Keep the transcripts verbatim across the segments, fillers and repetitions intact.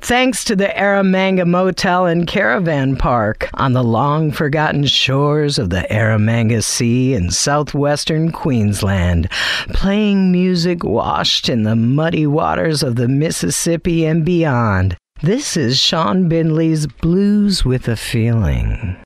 Thanks to the Eromanga Motel and Caravan Park on the long-forgotten shores of the Eromanga Sea in southwestern Queensland, playing music washed in the muddy waters of the Mississippi and beyond. This is Sean Bindley's Blues with a Feeling.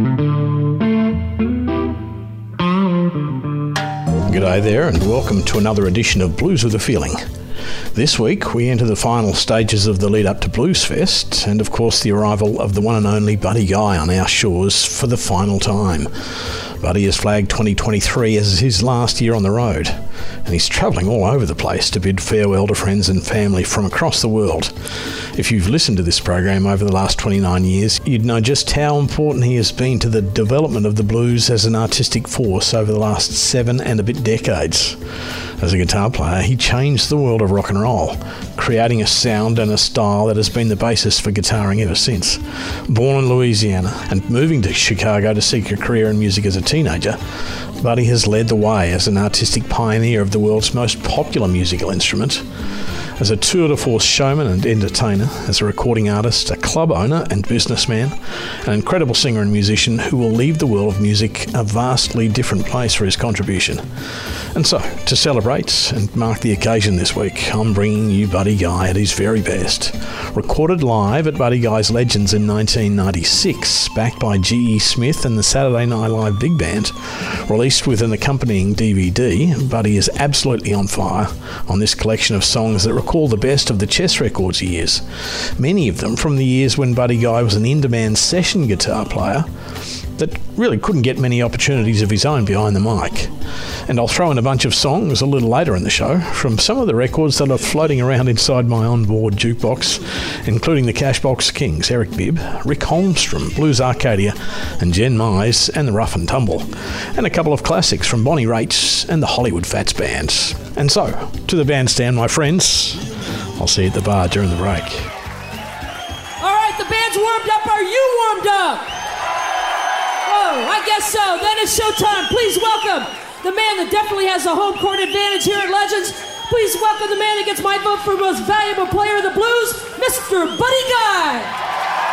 G'day there, and welcome to another edition of Blues with a Feeling. This week we enter the final stages of the lead up to Blues Fest, and of course the arrival of the one and only Buddy Guy on our shores for the final time. Buddy has flagged twenty twenty-three as his last year on the road, and he's travelling all over the place to bid farewell to friends and family from across the world. If you've listened to this program over the last twenty-nine years, you'd know just how important he has been to the development of the blues as an artistic force over the last seven and a bit decades. As a guitar player, he changed the world of rock and roll, creating a sound and a style that has been the basis for guitaring ever since. Born in Louisiana and moving to Chicago to seek a career in music as a teenager, Buddy has led the way as an artistic pioneer of the world's most popular musical instrument. As a tour de force showman and entertainer, as a recording artist, a club owner and businessman, an incredible singer and musician who will leave the world of music a vastly different place for his contribution. And so, to celebrate and mark the occasion this week, I'm bringing you Buddy Guy at his very best. Recorded live at Buddy Guy's Legends in nineteen ninety-six, backed by G E Smith and the Saturday Night Live Big Band, released with an accompanying D V D, Buddy is absolutely on fire on this collection of songs that recall the best of the Chess Records years, many of them from the years when Buddy Guy was an in-demand session guitar player that really couldn't get many opportunities of his own behind the mic. And I'll throw in a bunch of songs a little later in the show from some of the records that are floating around inside my onboard jukebox, including the Cashbox Kings, Eric Bibb, Rick Holmstrom, Blues Arcadia, and Jen Mize, and the Rough and Tumble, and a couple of classics from Bonnie Raitt and the Hollywood Fats Band. And so, to the bandstand, my friends. I'll see you at the bar during the break. All right, the band's warmed up. Are you warmed up? Oh, I guess so. Then it's showtime. Please welcome the man that definitely has a home court advantage here at Legends. Please welcome the man that gets my vote for most valuable player of the blues, Mister Buddy Guy.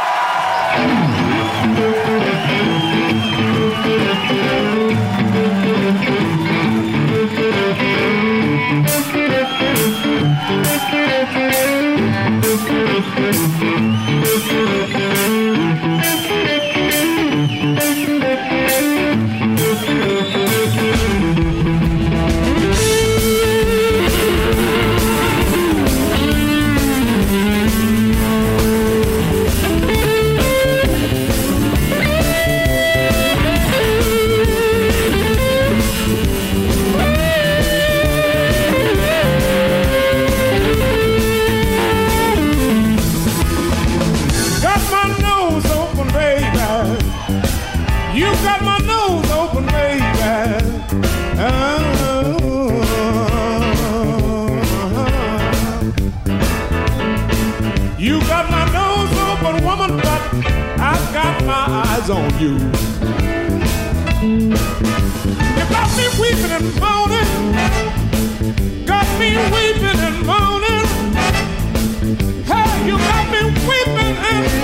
On you. You got me weeping and moaning, got me weeping and moaning. Hey, you got me weeping and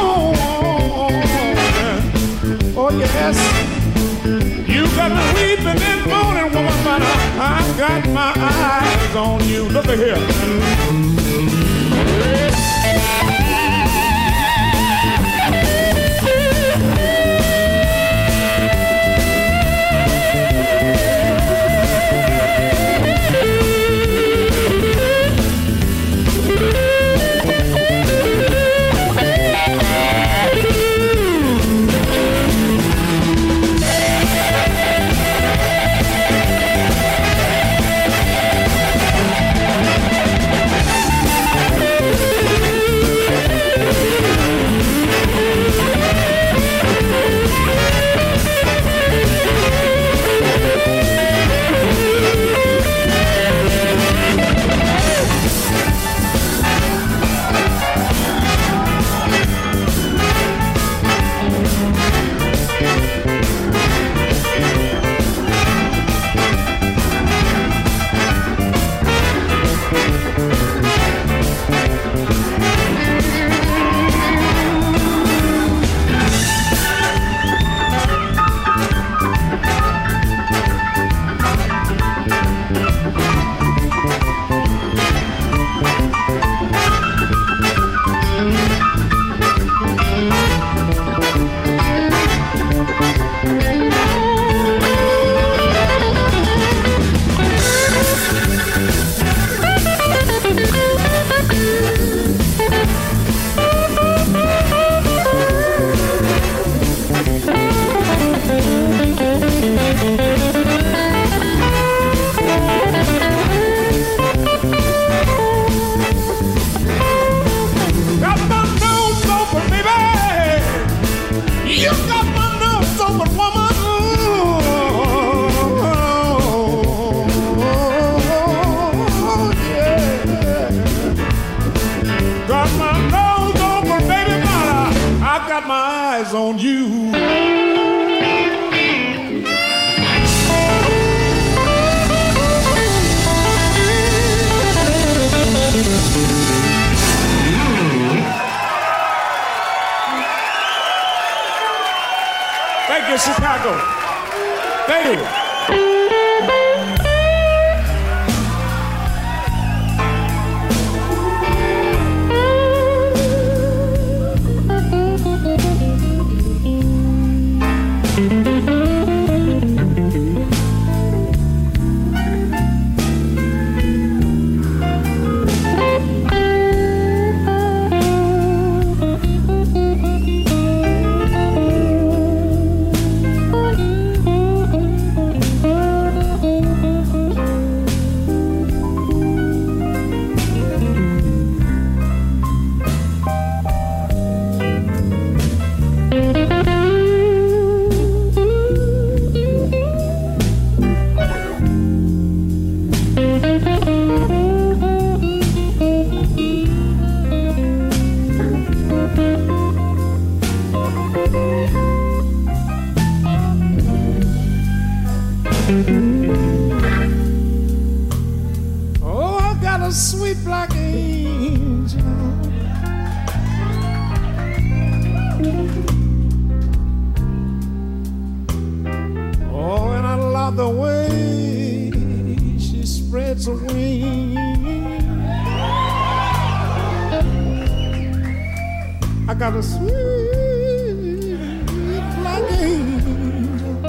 moaning. Oh yes, you got me weeping and moaning, woman, but I got my eyes on you. Look at here. got my eyes on you. Thank you, Chicago. Thank you. Oh, I got a sweet black angel. Oh, and I love the way she spreads her wings. I got a sweet black angel,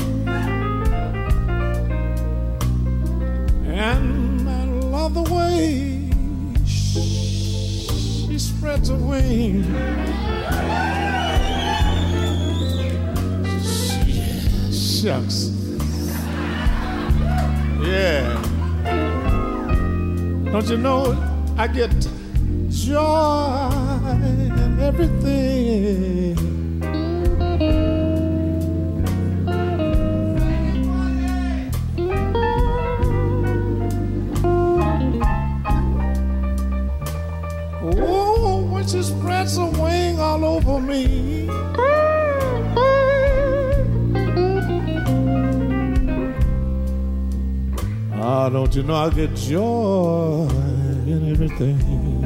and I love the way she spreads her wings. Shucks. Yeah. Don't you know I get joy in everything. Oh, when she spreads her wing all over me. Ah, don't you know I get joy in everything.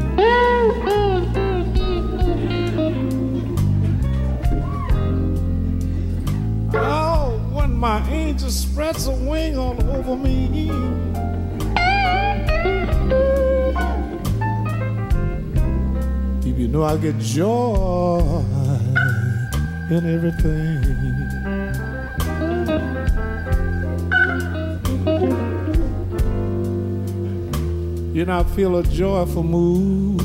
Oh, when my angel spreads a wing all over me. If you know I get joy in everything. You know, I feel a joyful mood.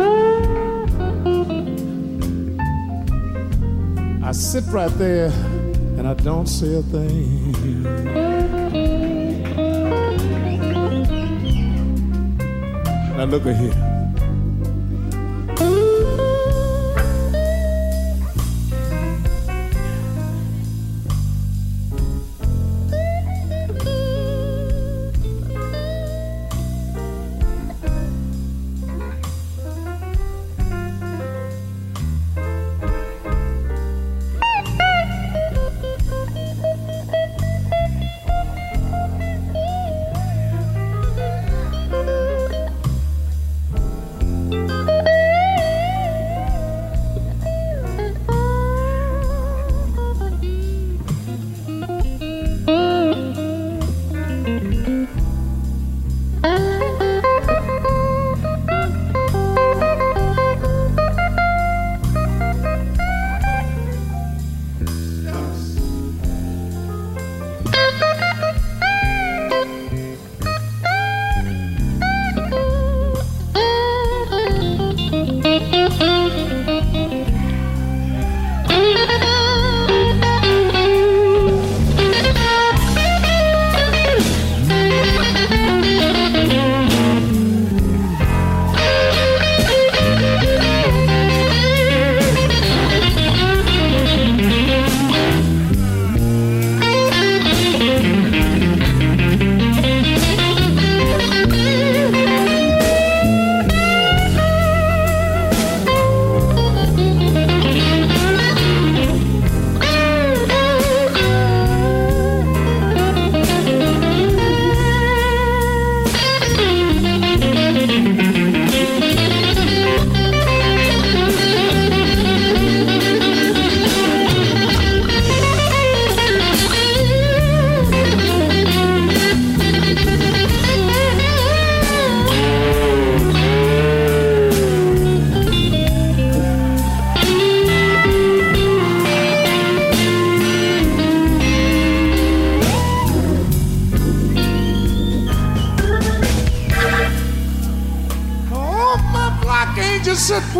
I sit right there and I don't say a thing. Now look at here.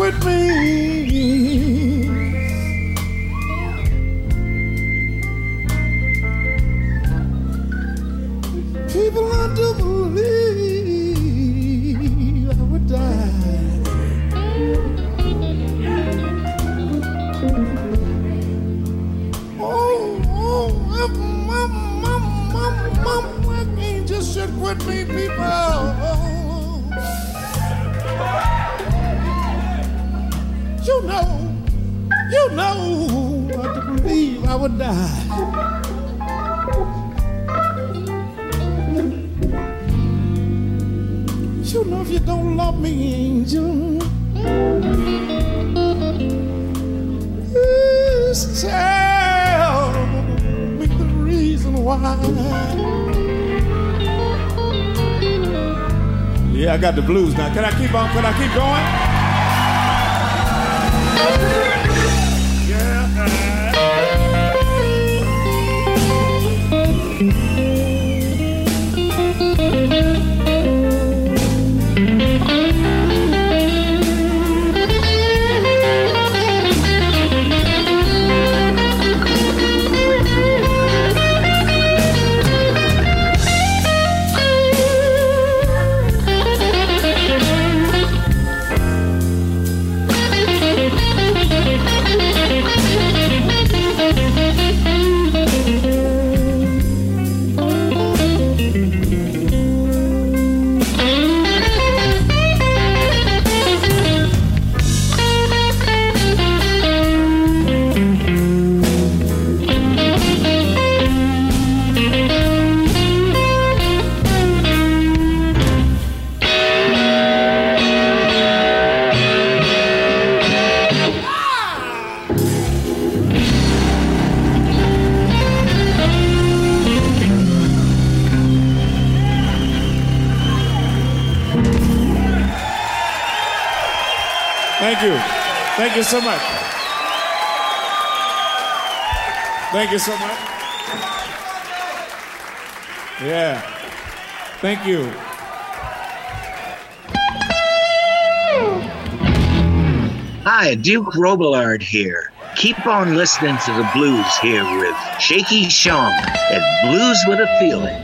with me. People want to believe I would die. Oh, oh, if my, my, my, my black angel should quit me, people. You know, you know what to believe I would die. You know if you don't love me, angel, please tell me the reason why. Yeah, I got the blues now. Can I keep on? Can I keep going? Yeah. Thank you. Thank you so much. Thank you so much. Yeah. Thank you. Hi, Duke Robillard here. Keep on listening to the blues here with Shaky Sean at Blues with a Feeling.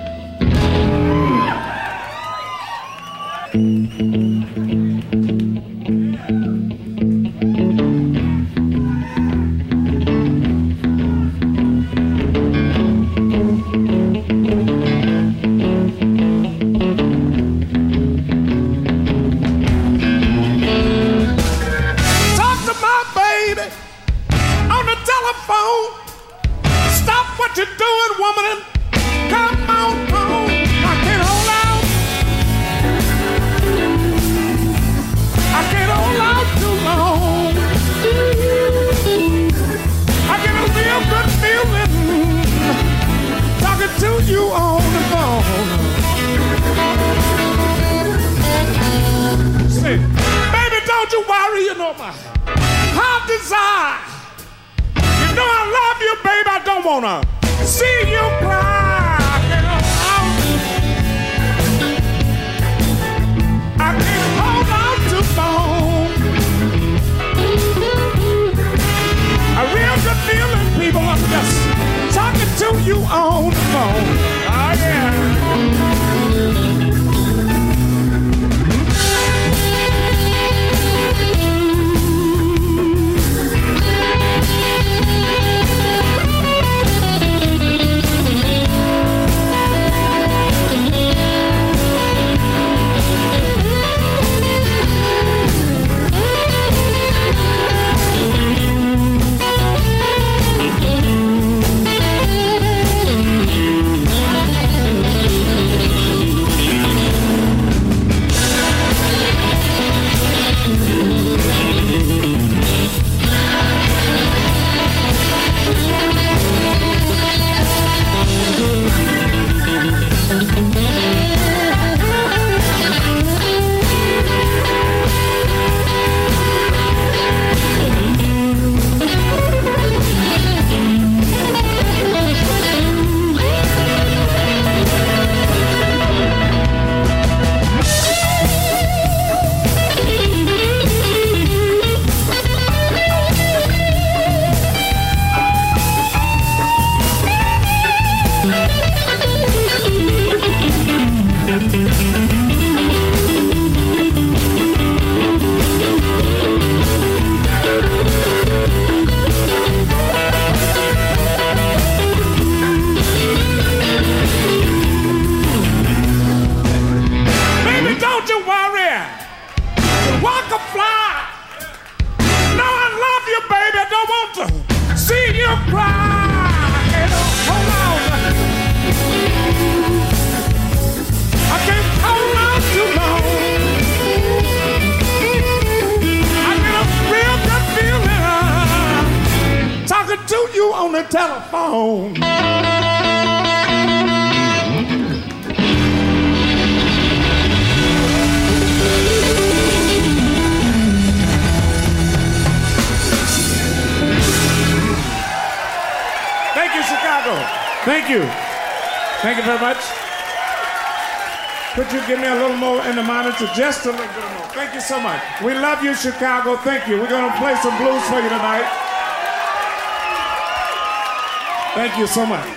your cry. Hey, no, hold on. I can't hold on too long. I get a real good feeling talking to you on the telephone. Thank you, Chicago. Thank you. Thank you very much. Could you give me a little more in the monitor? Just a little bit more. Thank you so much. We love you, Chicago. Thank you. We're going to play some blues for you tonight. Thank you so much.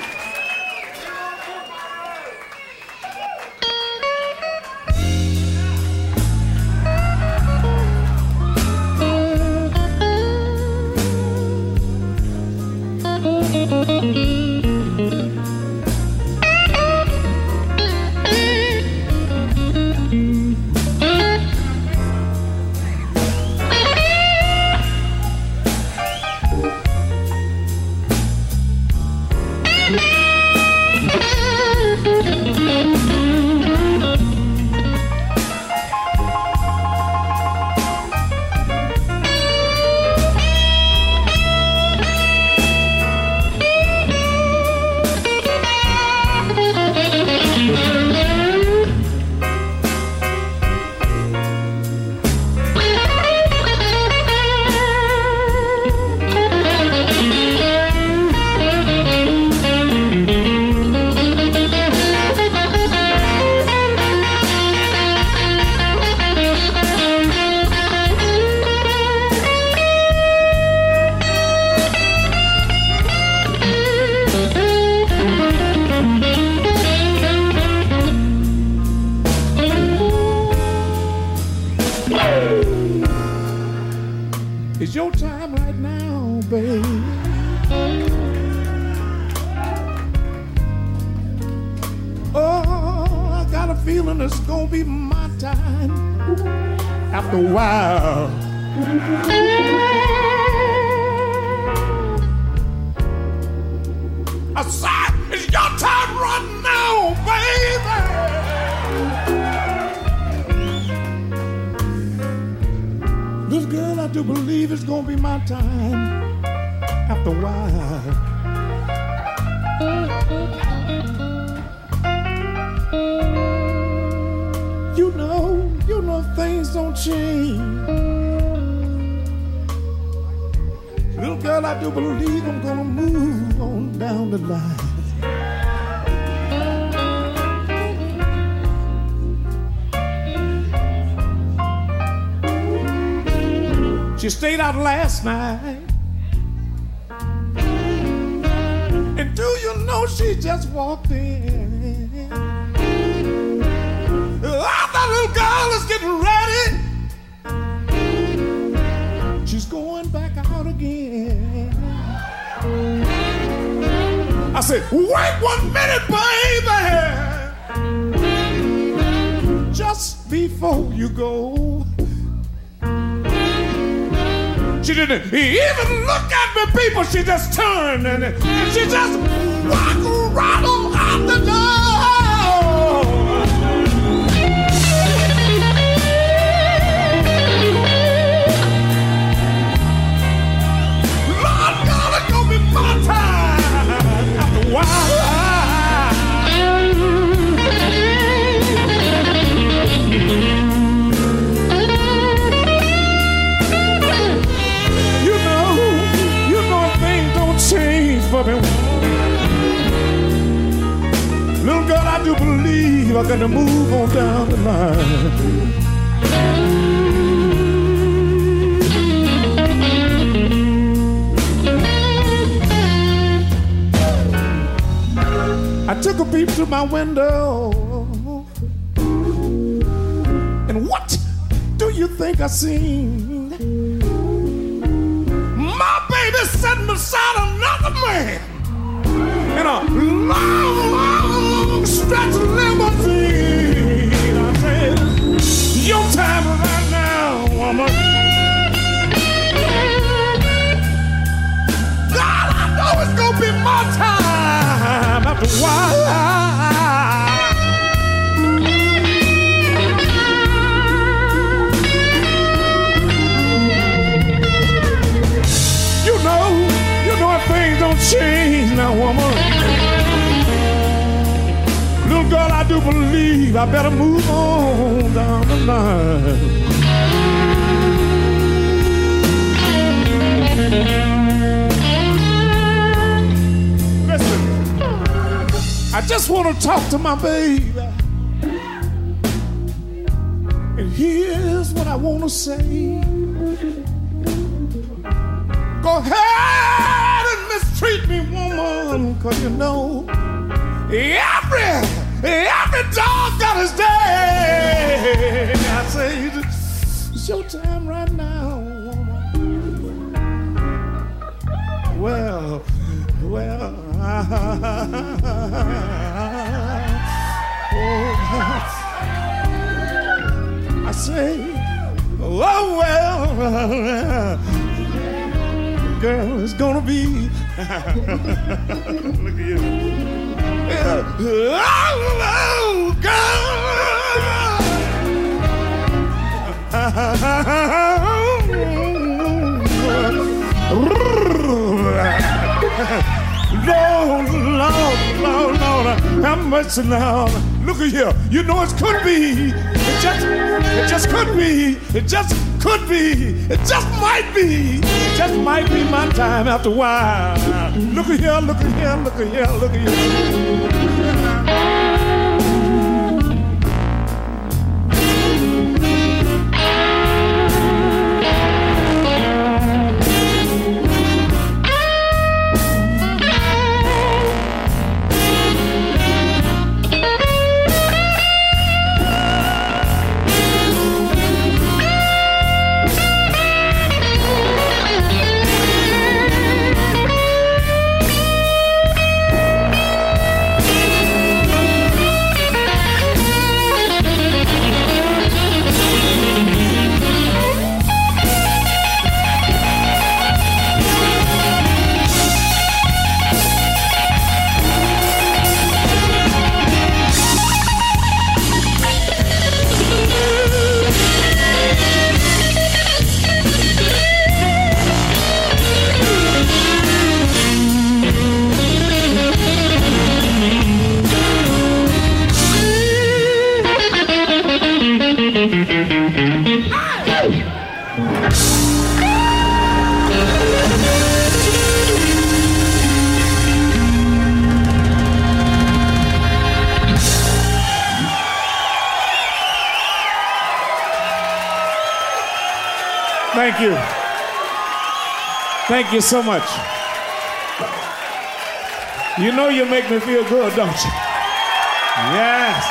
It's your time right now, babe. Oh, I got a feeling it's gonna be my time after a while. I said, it's your time right now, baby. This girl, I do believe it's gonna be my time after a while. You know, you know things don't change. Little girl, I do believe I'm gonna move on down the line. She stayed out last night. And do you know she just walked in? Oh, that little girl is getting ready. She's going back out again. I said, wait one minute, baby. Just before you go. She didn't even look at me, people. She just turned and, and she just walked right on out the door. Lord God, it's gonna be my time after a while. For me. Little girl, I do believe I gotta move on down the line. I took a peep through my window, and what do you think I seen? My baby sitting beside another man in a long, long stretch limousine. I said, your time right now, woman. God, I know listen now, woman. Little girl, I do believe I better move on down the line. Listen, I just want to talk to my baby. And here's what I want to say. Go ahead and mistreat me, woman, 'cause you know every, every dog got his day. I say it's your time right now, woman. Well, well, oh, I say, oh well, girl, it's gonna be. Look at you. Oh, Lord, Lord, Lord, Lord, how much now? Look at here. You know it could be. It just, it just could be. It just could be. It just might be. It just might be my time after a while. Look at here. Look at here. Look at here. Look at here. Thank you. Thank you so much. You know you make me feel good, don't you? Yes.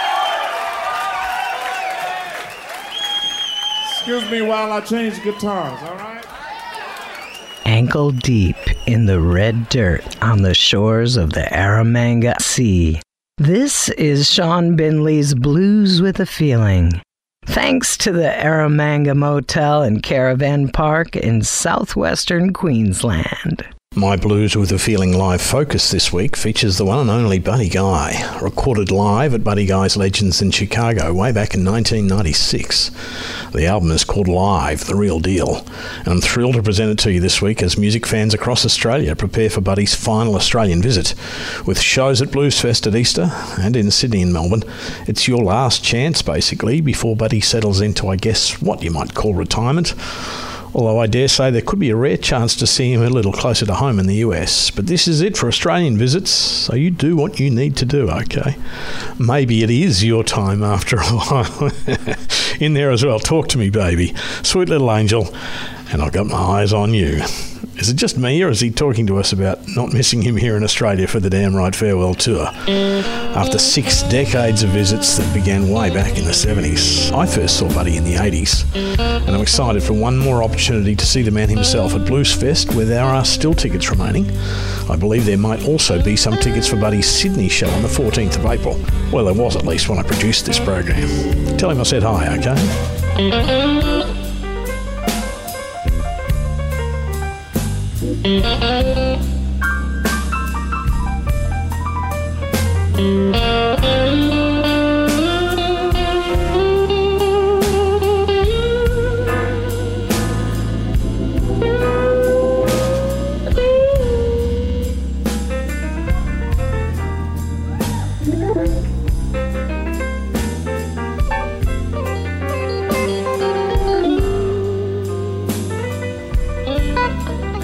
Excuse me while I change guitars, all right? Ankle deep in the red dirt on the shores of the Aramanga Sea. This is Sean Binley's Blues with a Feeling. Thanks to the Aramanga Motel and Caravan Park in southwestern Queensland. My Blues with a Feeling live focus this week features the one and only Buddy Guy, recorded live at Buddy Guy's Legends in Chicago way back in nineteen ninety-six. The album is called Live, The Real Deal, and I'm thrilled to present it to you this week as music fans across Australia prepare for Buddy's final Australian visit. With shows at Bluesfest at Easter and in Sydney and Melbourne, it's your last chance, basically, before Buddy settles into, I guess, what you might call retirement. Although I dare say there could be a rare chance to see him a little closer to home in the U S. But this is it for Australian visits, so you do what you need to do, okay? Maybe it is your time after a while. In there as well, talk to me, baby. Sweet little angel, and I've got my eyes on you. Is it just me, or is he talking to us about not missing him here in Australia for the Damn Right Farewell Tour? After six decades of visits that began way back in the seventies, I first saw Buddy in the eighties, and I'm excited for one more opportunity to see the man himself at Bluesfest, where there are still tickets remaining. I believe there might also be some tickets for Buddy's Sydney show on the fourteenth of April. Well, there was at least when I produced this program. Tell him I said hi, okay?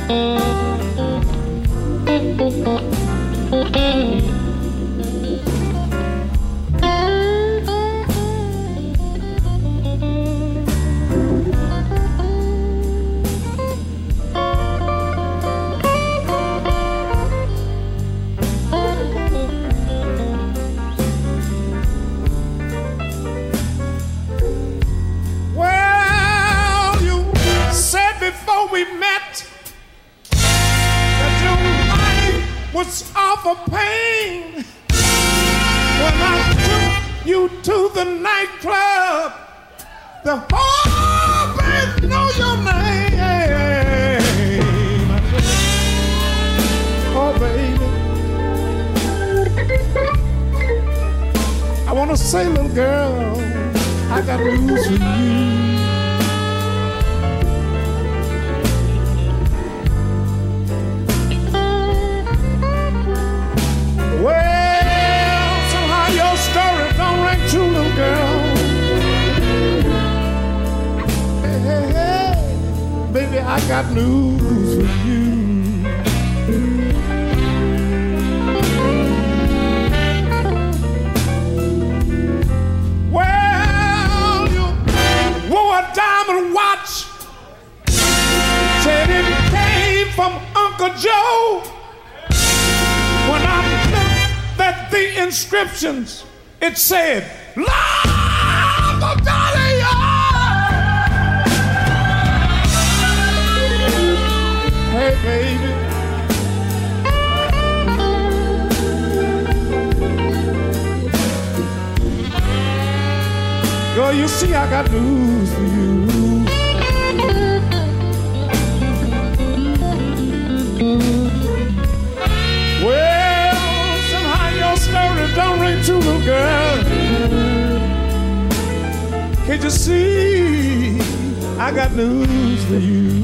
It said, Love of Dahlia. Hey, baby. Girl, you see, I got news for you. Well, somehow your story don't ring true, little girl. Can't you see I got news for you?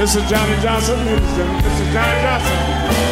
Mister Johnny Johnson, Mister Johnny Johnson.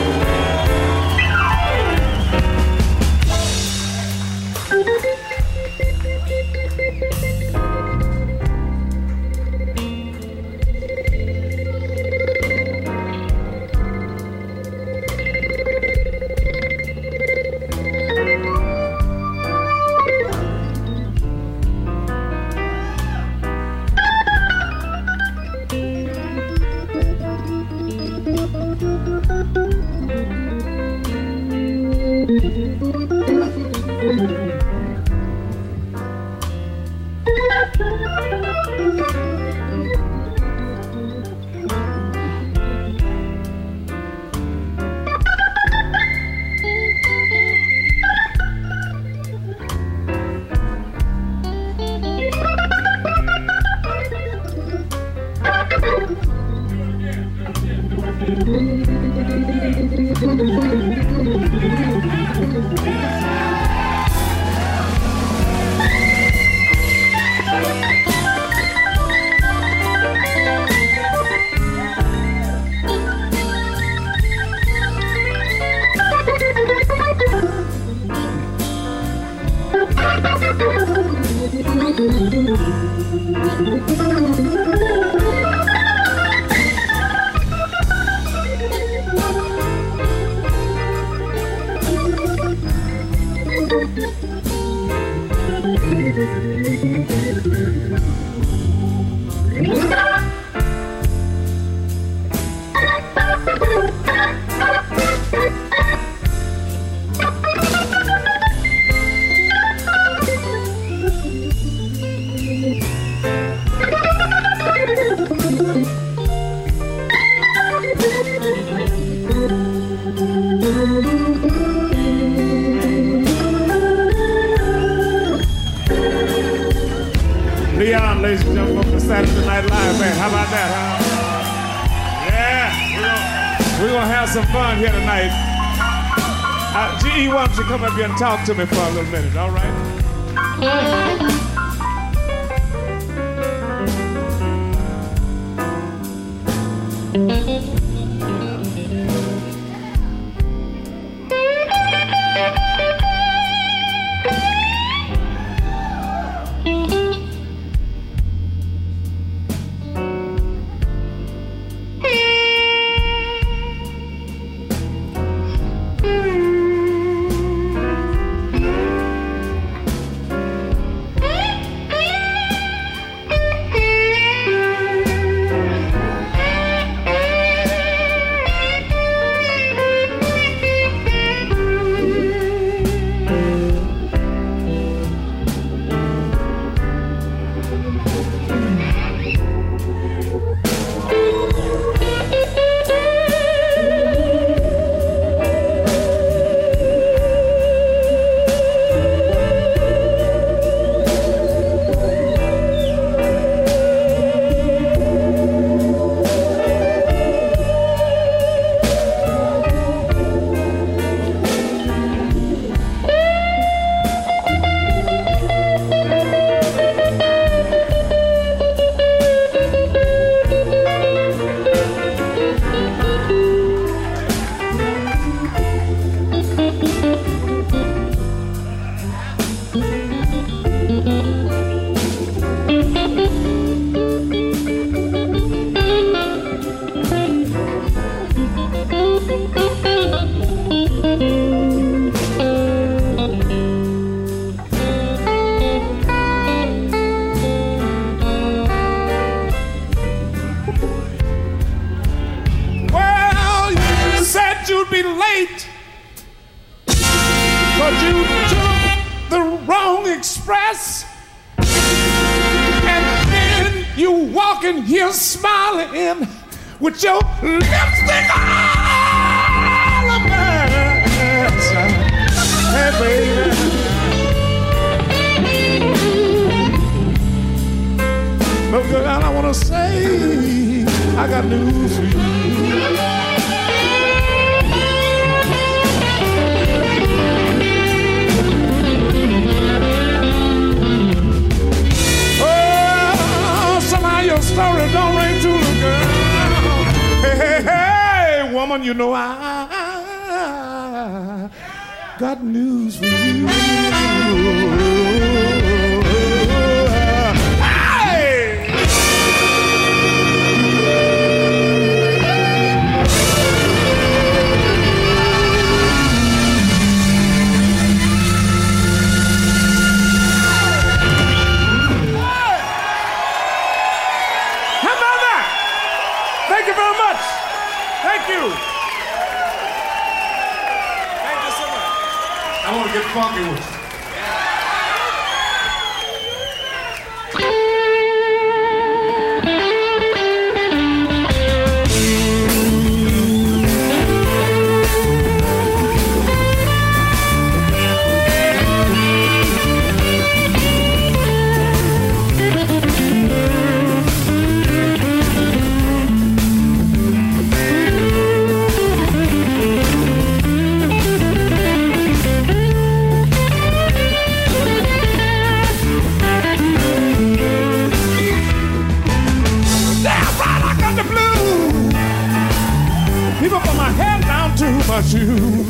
Leon, ladies and gentlemen, from the Saturday Night Live band. How about that, huh? Yeah, we're gonna, we're gonna have some fun here tonight. Uh, G E, why don't you come up here and talk to me for a little minute, all right? With your lipstick all over my hey, baby. But girl, I want to say I got news for you. Oh, somehow your story don't ring true, girl. you know I got news for you. Thank you very much. Thank you. Thank you so much. I want to get funky with you. My shoe.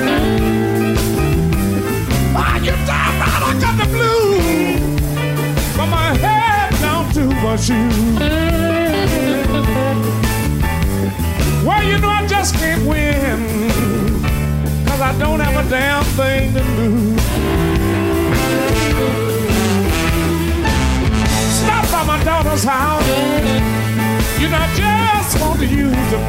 Ah, you damn right, I got the blues from my head down to my shoe. Well, you know I just can't win, 'cause I don't have a damn thing to lose. Stop by my daughter's house, you know I just want to use them.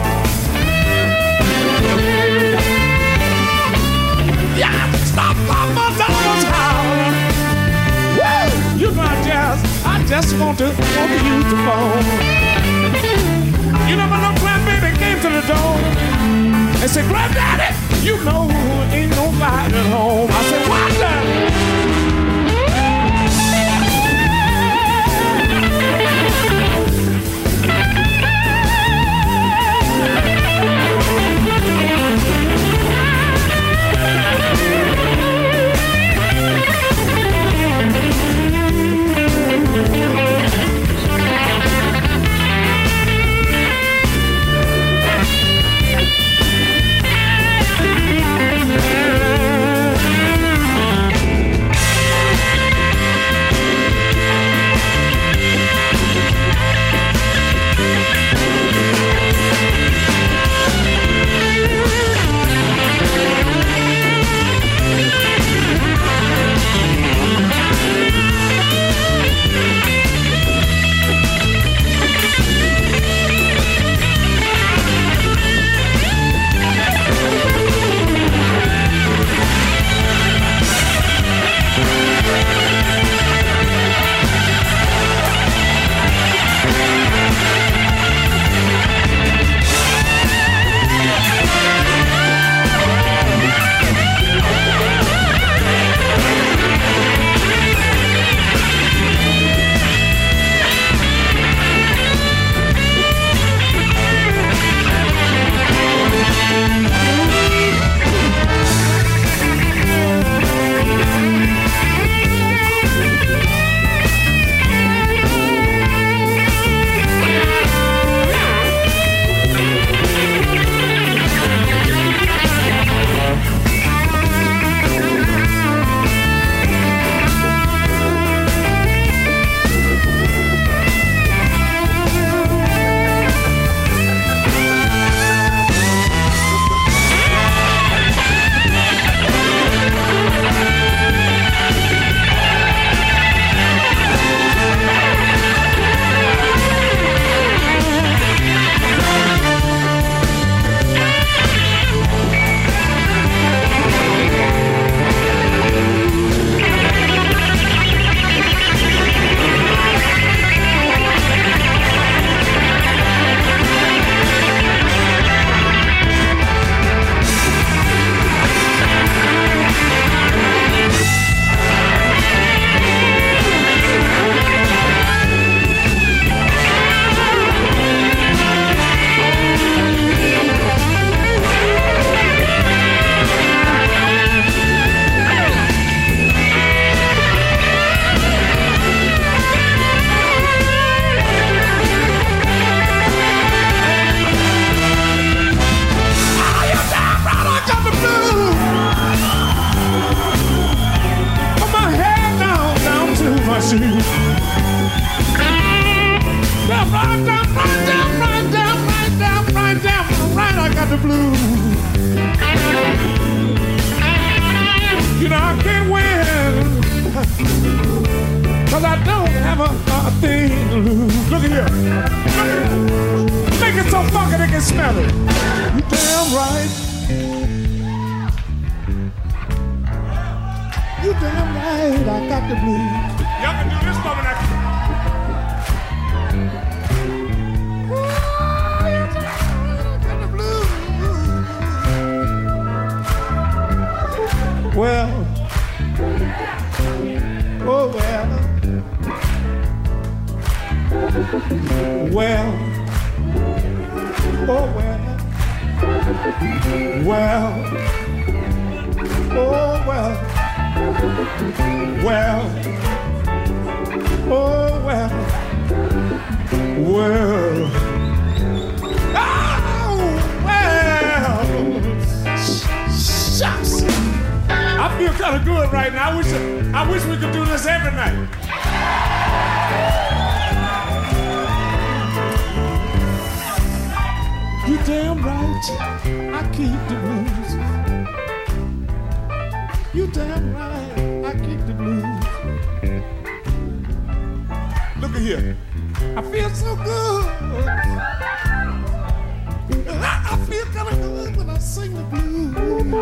Yeah, stop by my daughter's house. Woo! You know I just, I just want to, want to use the phone. You know my little grandbaby came to the door and said, "Granddaddy, you know ain't nobody at home." I said, "What, Daddy?" a, a thing to lose. Look at here. Make it so funky they can smell it. You damn right. You damn right. I got the blues. Y'all can do this for me now. Well, oh well, well, oh well, well, oh well, well, oh well, well, oh well, shucks. I feel kind of good right now. I wish, I wish we could do this every night. You damn right, I keep the blues. You damn right, I keep the blues. Look at here. I feel so good. I, I feel kind of good when I sing the blues.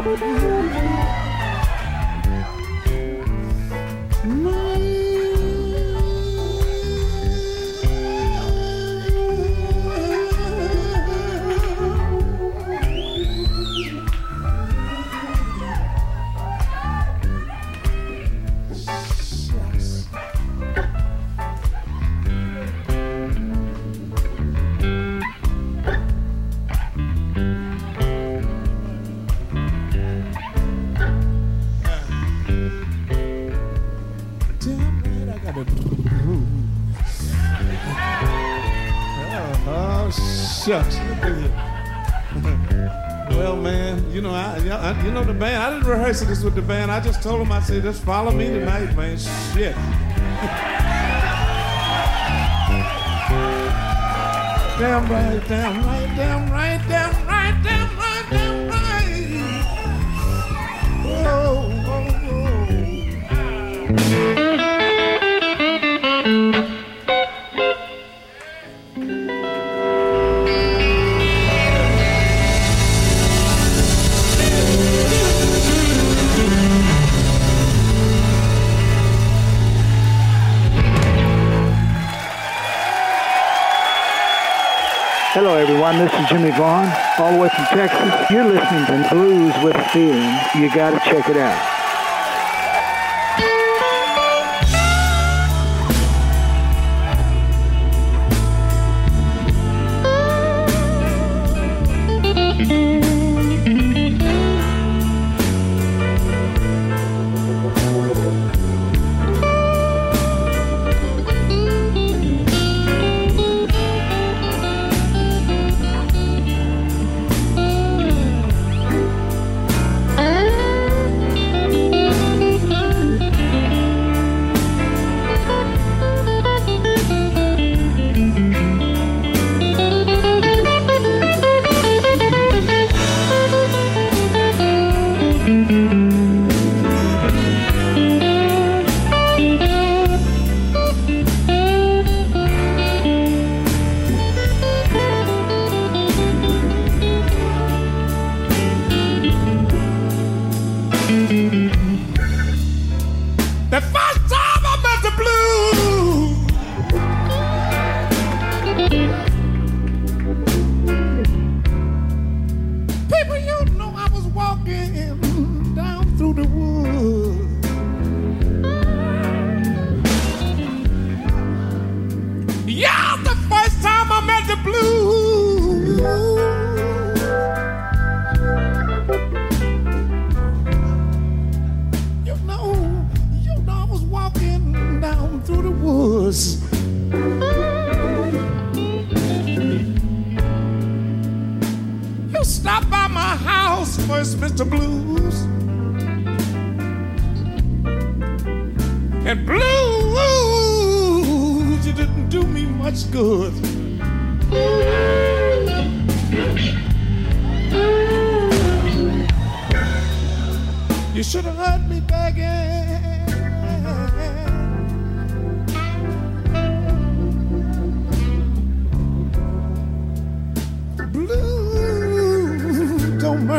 Shucks, look at you. Well, man, you know, I, I, you know the band. I didn't rehearse this with the band. I just told them, I said, just follow me tonight, man. Shit. Damn right, damn right, damn right, damn right, damn right, damn right. Whoa, whoa, whoa. Hello, everyone. This is Jimmy Vaughn, all the way from Texas. You're listening to Blues with a Feeling. You got to check it out.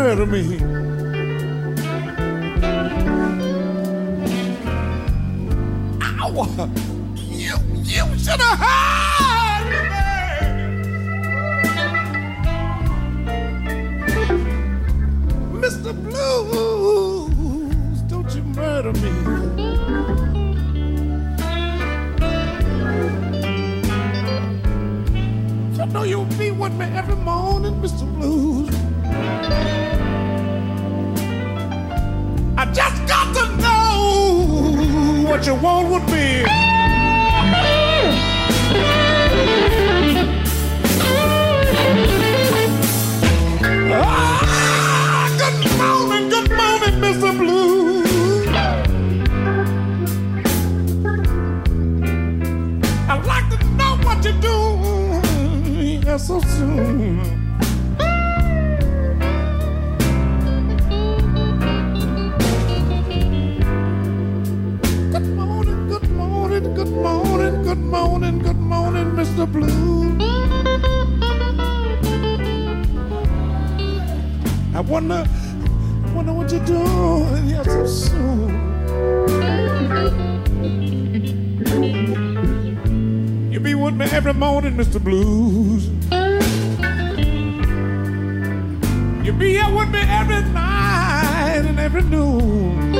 murder me. Ow! You, you should have heard me. Mister Blues, don't you murder me. You know you'll be with me every morning, Mister Blues. I just got to know what you want with me. Ah, good morning, good morning, Mister Blues. I'd like to know what you're doing here so soon. Good morning, good morning, good morning, good morning, good morning, Mister Blues. I wonder, I wonder what you're doing here so soon. You be with me every morning, Mister Blues. You be here with me every night and every noon.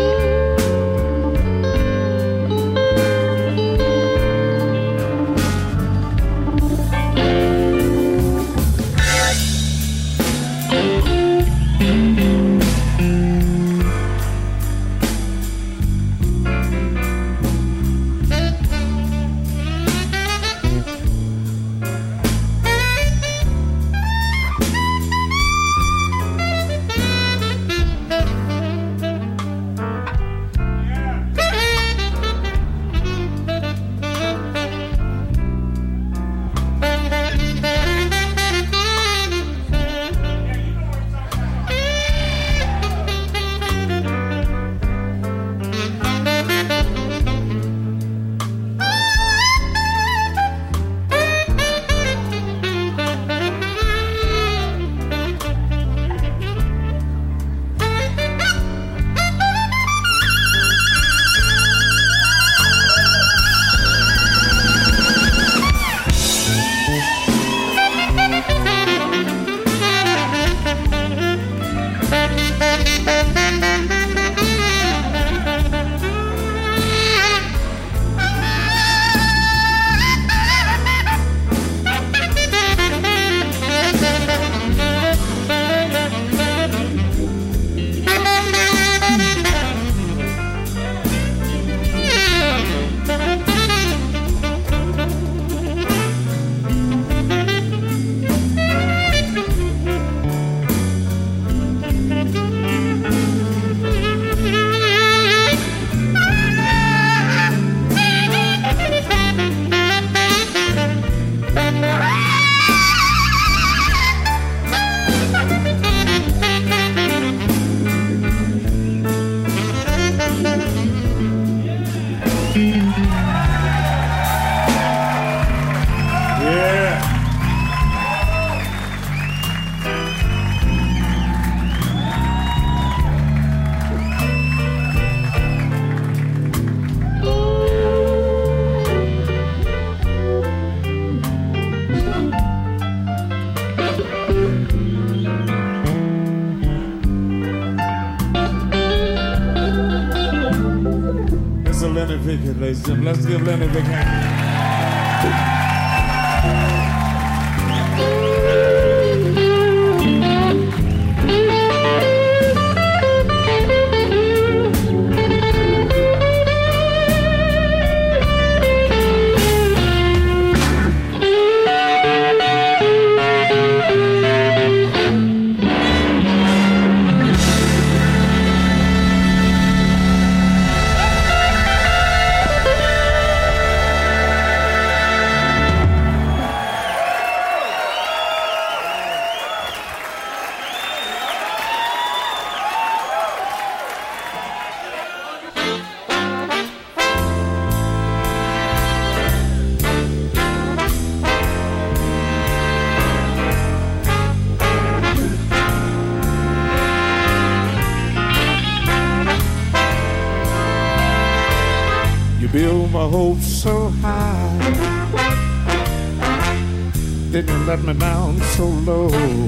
Lenny Vickers, ladies and gentlemen. Let's give Lenny Vickers a hand. my hopes so high. Then you let me down so low.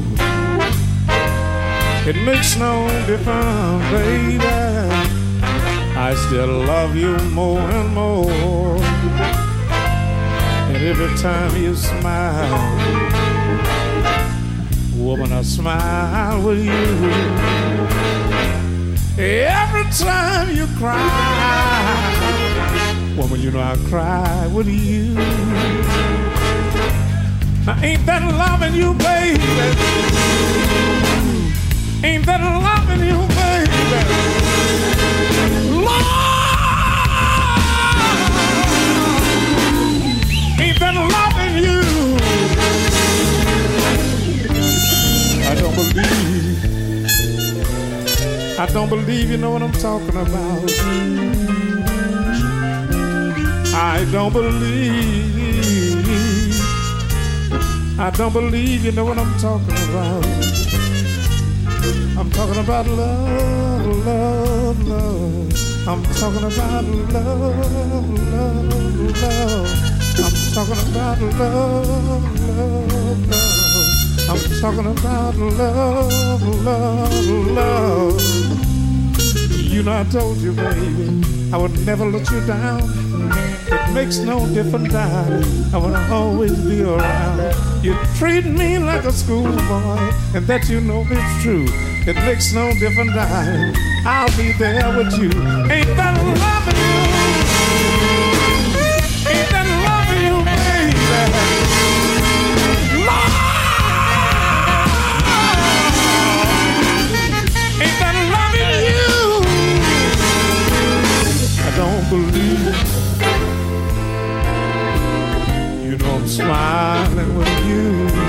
It makes no difference, baby. I still love you more and more. And every time you smile, woman, I smile with you. Every time you cry, woman, you know I cry with you. Now ain't that loving you, baby? Ain't that loving you, baby? Lord, ain't that loving you? I don't believe, I don't believe you know what I'm talking about. I don't believe, I don't believe you know what I'm talking about. I'm talking about love, love, love. I'm talking about love, love, love. I'm talking about love, love, love. I'm talking about love, love, love. You know I told you, baby, I would never let you down. It makes no difference, darling. I wanna always be around. You treat me like a schoolboy, and that you know it's true. It makes no difference, darling. I'll be there with you. Ain't that loving you? Ain't that loving you, baby? Lord, ain't that loving you? I don't believe it. You know I'm smiling with you.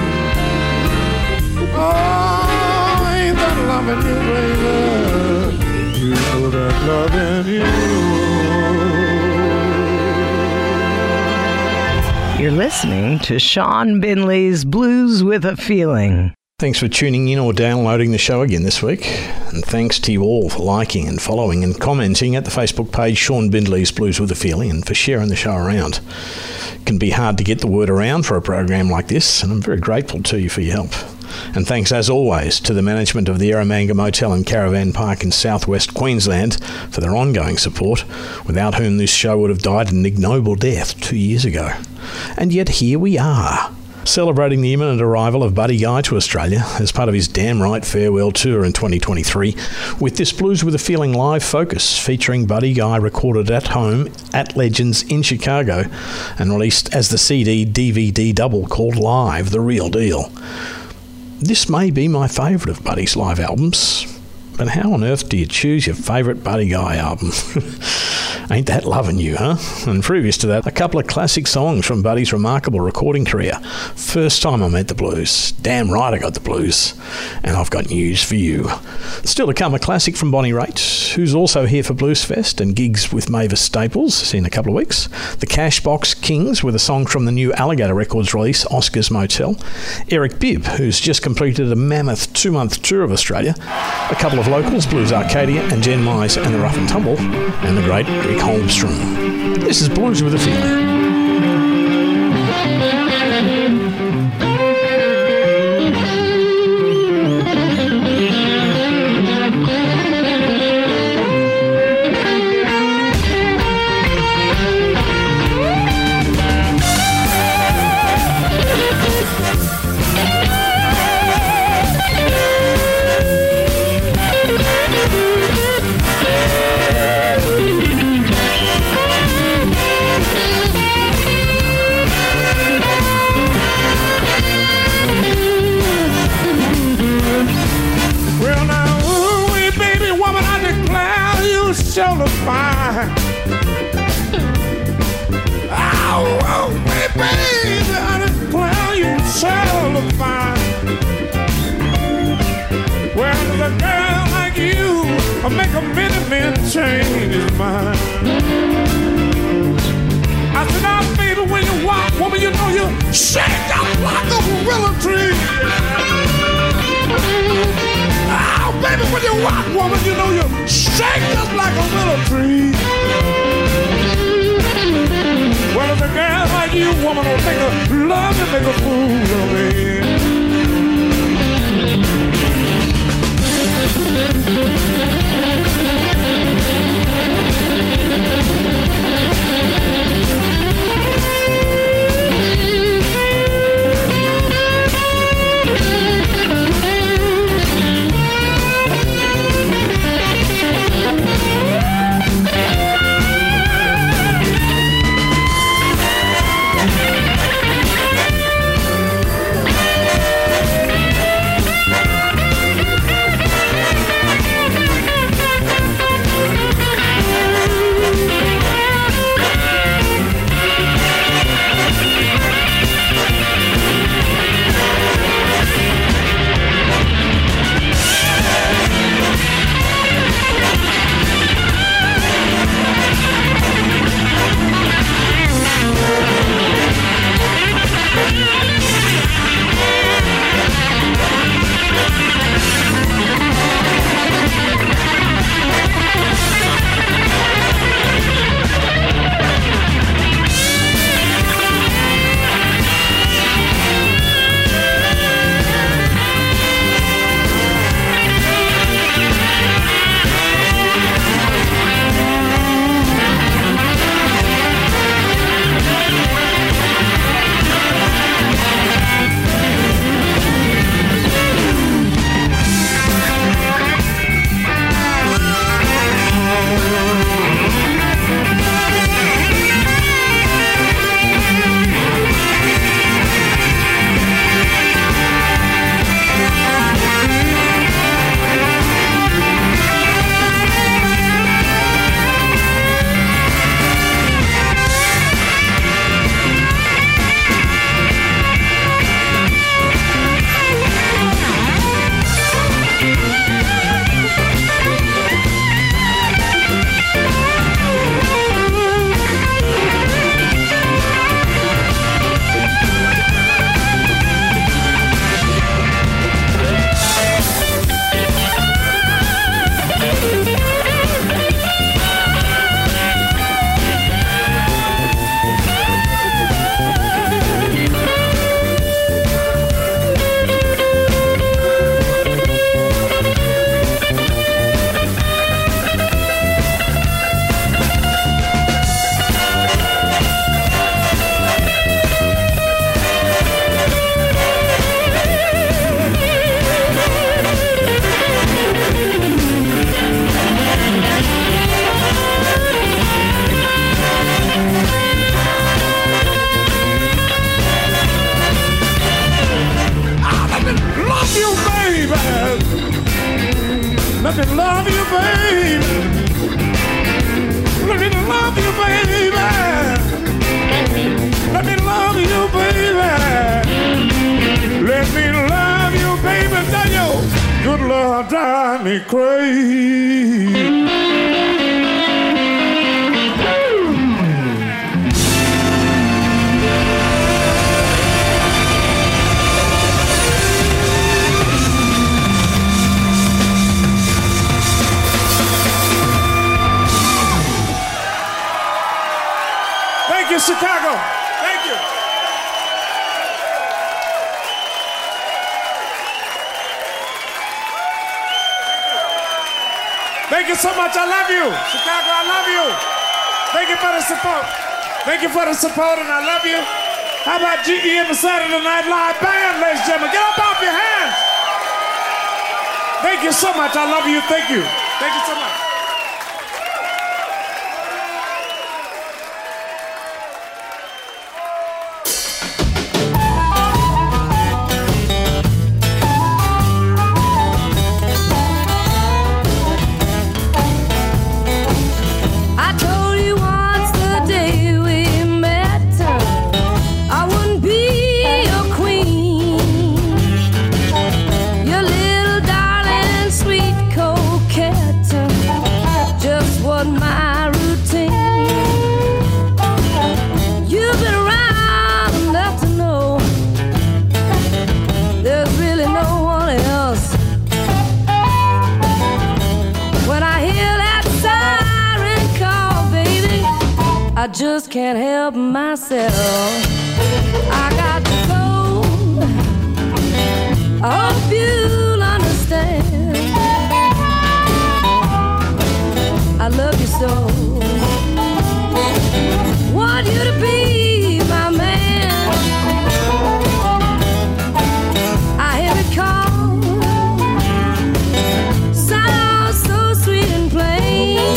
Oh, ain't that loving you, baby? You know that loving you. You're listening to Sean Binley's Blues with a Feeling. Thanks for tuning in or downloading the show again this week. And thanks to you all for liking and following and commenting at the Facebook page Sean Bindley's Blues with a Feeling, and for sharing the show around. It can be hard to get the word around for a program like this, and I'm very grateful to you for your help. And thanks, as always, to the management of the Eromanga Motel and Caravan Park in southwest Queensland for their ongoing support, without whom this show would have died an ignoble death two years ago. And yet here we are, celebrating the imminent arrival of Buddy Guy to Australia as part of his Damn Right Farewell Tour in twenty twenty-three, with this Blues with a Feeling live focus featuring Buddy Guy recorded at home at Legends in Chicago and released as the C D D V D double called Live, The Real Deal. This may be my favourite of Buddy's live albums, but how on earth do you choose your favourite Buddy Guy album? Ain't that loving you, huh? And previous to that, a couple of classic songs from Buddy's remarkable recording career. First Time I Met the Blues, Damn Right I Got the Blues, and I've Got News for You. Still to come, a classic from Bonnie Raitt, who's also here for Blues Fest and gigs with Mavis Staples in a couple of weeks. The Cashbox Kings with a song from the new Alligator Records release, Oscar's Motel. Eric Bibb, who's just completed a mammoth two-month tour of Australia. A couple of locals, Blues Arcadia and Jen Mize and the Rough and Tumble, and the great Rick Holmstrom. This is Blues with a Feeling. Shoulder fine. Oh, oh, baby, I declare you shoulder fine. Well, a girl like you will make a many man change his mind. I said, now, baby, when you walk, woman, you know you shake up like a willow tree. Oh, baby, when you walk, woman, you know you shake just like a willow tree. 'cause a girl like you, woman, will make a love and make a fool of me. Let me love you, baby. Let me love you, baby. Let me love you, baby. Let me love you, baby. Now your good love drive me crazy. Thank you, Chicago. Thank you. Thank you so much. I love you. Chicago, I love you. Thank you for the support. Thank you for the support, and I love you. How about G E and the Saturday Night Live Band, ladies and gentlemen? Get up off your hands. Thank you so much. I love you. Thank you. Thank you so much. Your little darling, sweet coquette. I just can't help myself. I got to go. I hope you'll understand. I love you so. Want you to be my man. I hear it call, sounds so sweet and plain.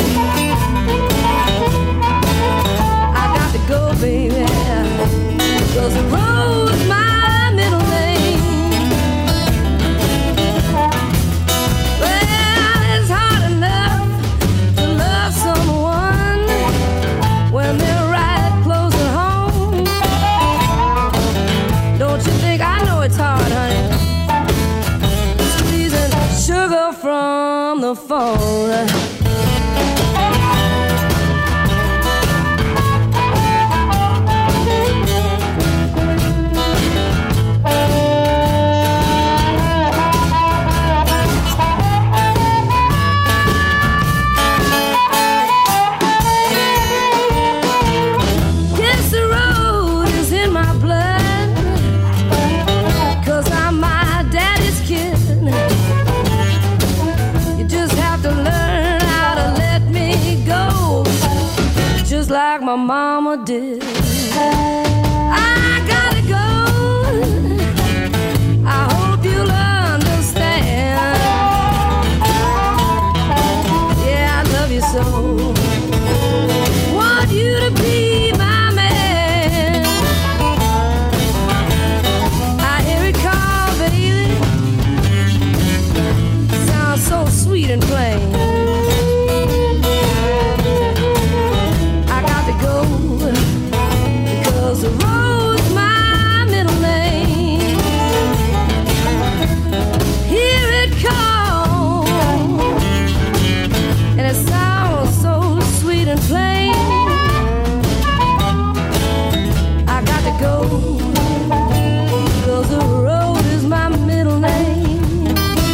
I got to go, baby, 'cause the road's my middle name. Well, it's hard enough to love someone when they're right close at home. Don't you think I know it's hard, honey? Squeezing sugar from the phone. Like my mama did. I gotta go. I hope you'll understand. Yeah, I love you so. Want you to be my man. I hear it call, baby. Sounds so sweet and plain. The road's my middle name. Hear it call, and it sounds so sweet and plain. I got to go, 'cause the road is my middle name.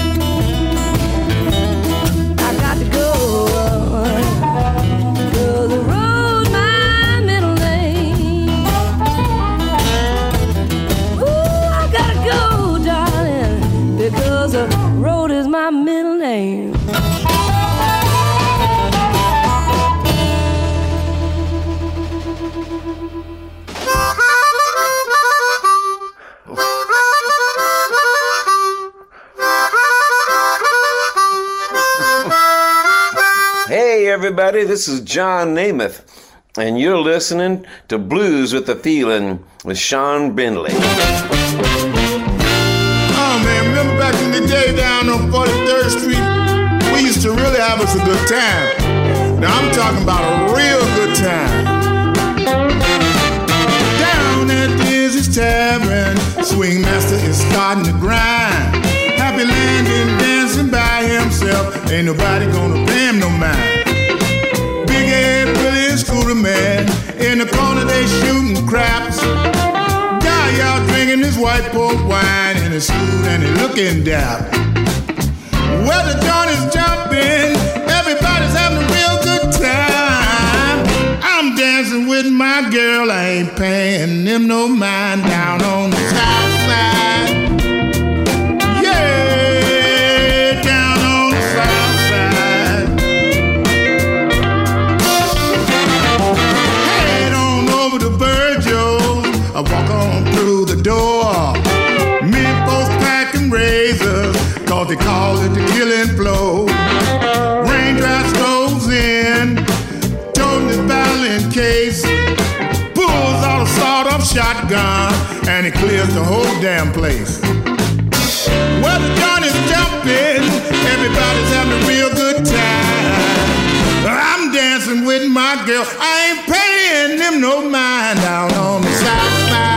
I got to go, 'cause the road because the road is my middle name. Hey everybody, this is John Namath, and you're listening to Blues with the Feeling with Sean Brindley. Back in the day down on forty-third Street, we used to really have us a good time. Now I'm talking about a real good time. Down at Dizzy's Tavern, Swing Master is starting to grind. Happy Landon dancing by himself, ain't nobody gonna pay him no mind. Big Ed, Billy and Scooter Man, in the corner they shooting craps. Y'all drinking this white port wine in a suit and he looking down. Well, the joint is jumping, everybody's having a real good time. I'm dancing with my girl, I ain't paying them no mind down on the south side. Yeah, down on the south side. Head on over to Virgil's, I walk on through the door. Men folks packing razors, cause they call it the killing flow. Raindrops goes in, toting his violin case, pulls out a sawed-off shotgun, and it clears the whole damn place. Well, the joint is jumping, everybody's having a real good time. I'm dancing with my girl, I ain't paying them no mind down on the south side.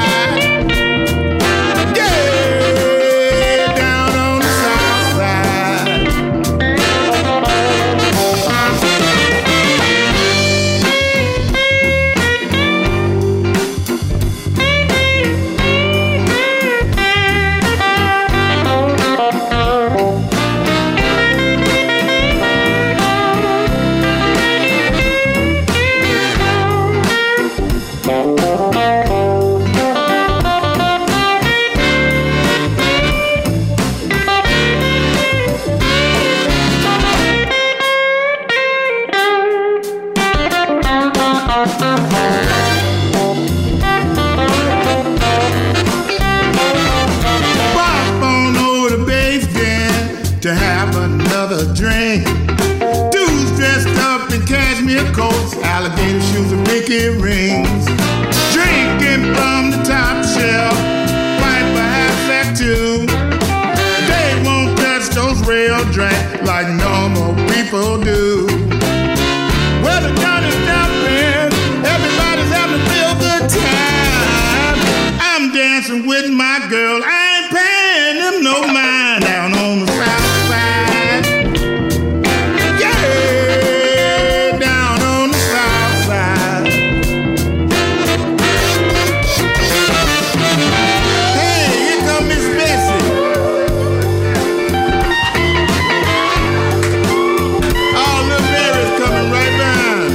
drink. Dudes dressed up in cashmere coats, alligator shoes and pinky rings. Drinking from the top shelf, pipe a half sack too. They won't touch those real drinks like normal people do. Well, the gun is jumping, everybody's having a real good time. I'm dancing with my girl, I ain't paying them no mind down on the south side. Yeah, down on the south side. Hey, here come Miss Bessie. Oh, little Mary's coming right behind.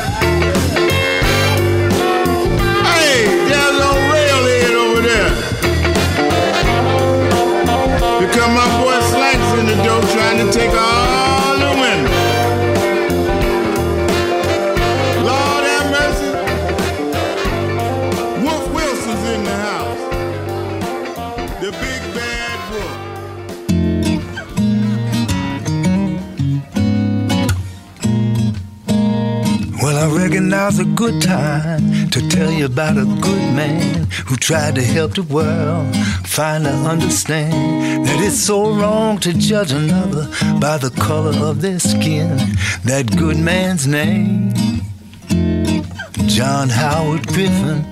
Hey, there's no railhead over there. Here come my boy Slacks in the door trying to take all the women. Lord have mercy. Wolf Wilson's in the house. The big bad wolf. Well, I reckon now's a good time to tell you about a good man who tried to help the world finally understand that it's so wrong to judge another by the color of their skin. That good man's name, John Howard Griffin.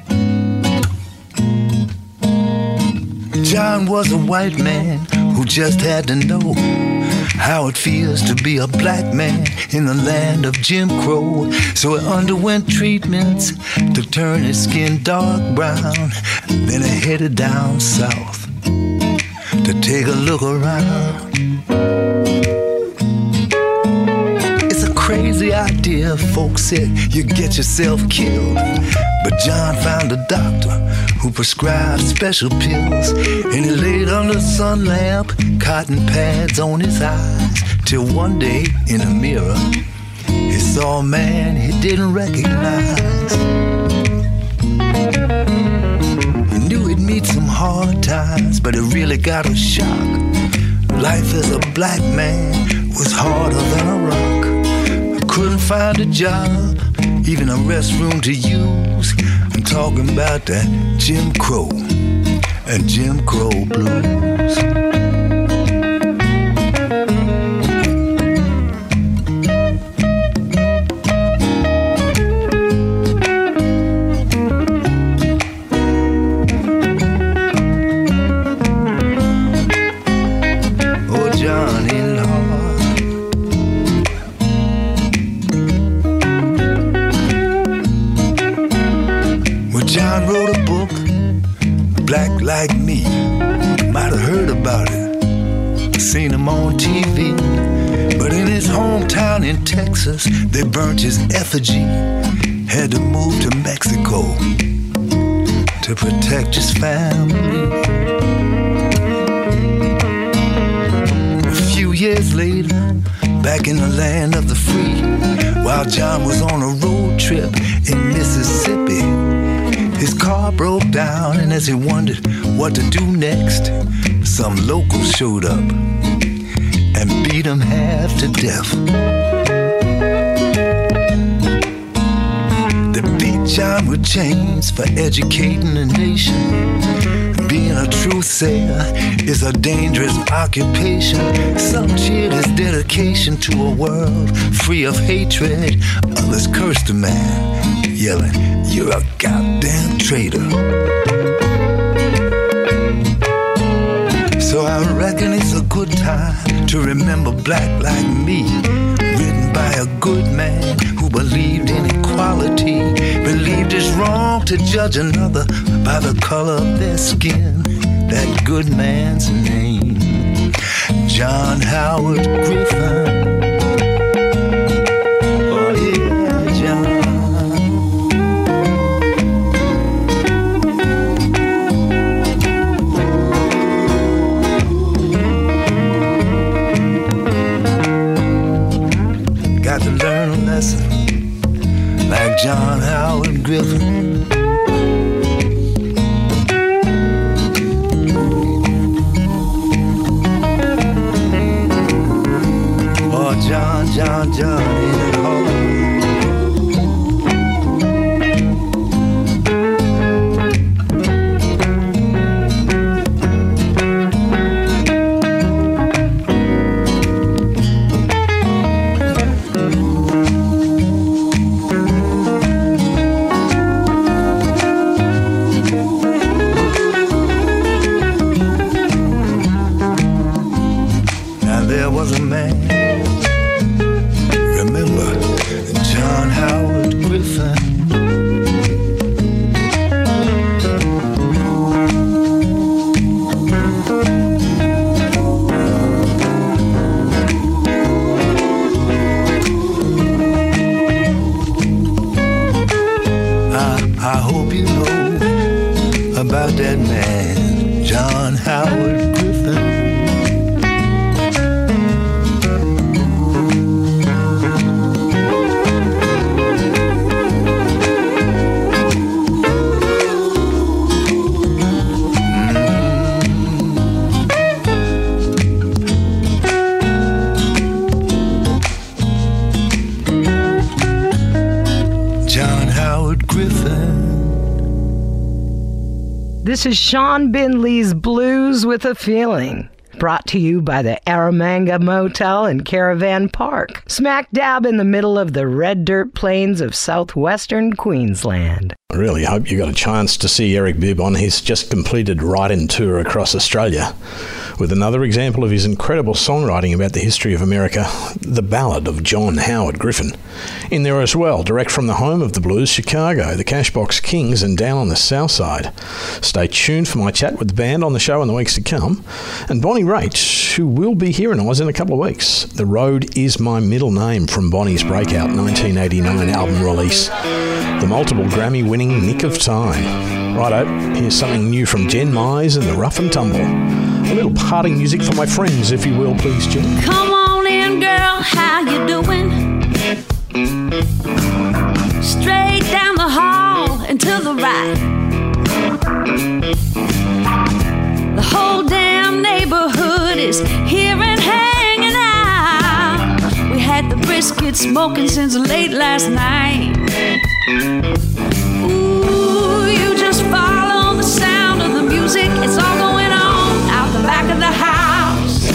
John was a white man who just had to know how it feels to be a black man in the land of Jim Crow. So he underwent treatments to turn his skin dark brown. Then he headed down south to take a look around. It's a crazy idea, folks said, you get yourself killed. But John found a doctor who prescribed special pills, and he laid under the sun lamp, cotton pads on his eyes, till one day in a mirror he saw a man he didn't recognize. He knew he'd meet some hard times, but it really got a shock. Life as a black man was harder than a rock. I couldn't find a job, even a restroom to use. I'm talking about that Jim Crow and Jim Crow blues. Oh, Johnny Lord. Well, John wrote a book, Black Like Me. Might have heard about it, seen him on T V. But in his hometown in Texas, they burnt his effigy. Had to move to Mexico to protect his family. A few years later, back in the land of the free, while John was on a road trip in Mississippi, his car broke down, and as he wondered what to do next, some locals showed up and beat him half to death. They beat John with chains for educating a nation. Being a truth sayer is a dangerous occupation. Some cheered his dedication to a world free of hatred. Others cursed the man, yelling, "You're a goddamn traitor." So I reckon it's a good time to remember Black Like Me, written by a good man who believed in equality, believed it's wrong to judge another by the color of their skin. That good man's name, John Howard Griffin. Oh yeah, John. Got to learn a lesson like John Howard Griffin. Oh, John, John, John, ain't it hard? This is Sean Bindley's Blues with a Feeling, brought to you by the Aramanga Motel in Caravan Park, smack dab in the middle of the red dirt plains of southwestern Queensland. I really hope you got a chance to see Eric Bibb on his just completed write-in tour across Australia, with another example of his incredible songwriting about the history of America, The Ballad of John Howard Griffin. In there as well, direct from the home of the blues, Chicago, the Cashbox Kings, and down on the south side. Stay tuned for my chat with the band on the show in the weeks to come. And Bonnie Raitt, who will be here in Oz in a couple of weeks. The Road Is My Middle Name from Bonnie's breakout nineteen eighty-nine album release. The multiple Grammy-winning Nick of Time. Righto, here's something new from Jen Mize and the Rough and Tumble. A little parting music for my friends, if you will, please, Jen. Come on in, girl, how you doing? Straight down the hall and to the right. The whole damn neighborhood is here and hanging out. We had the brisket smoking since late last night. Ooh, you just follow the sound of the music. It's all going on out the back of the house.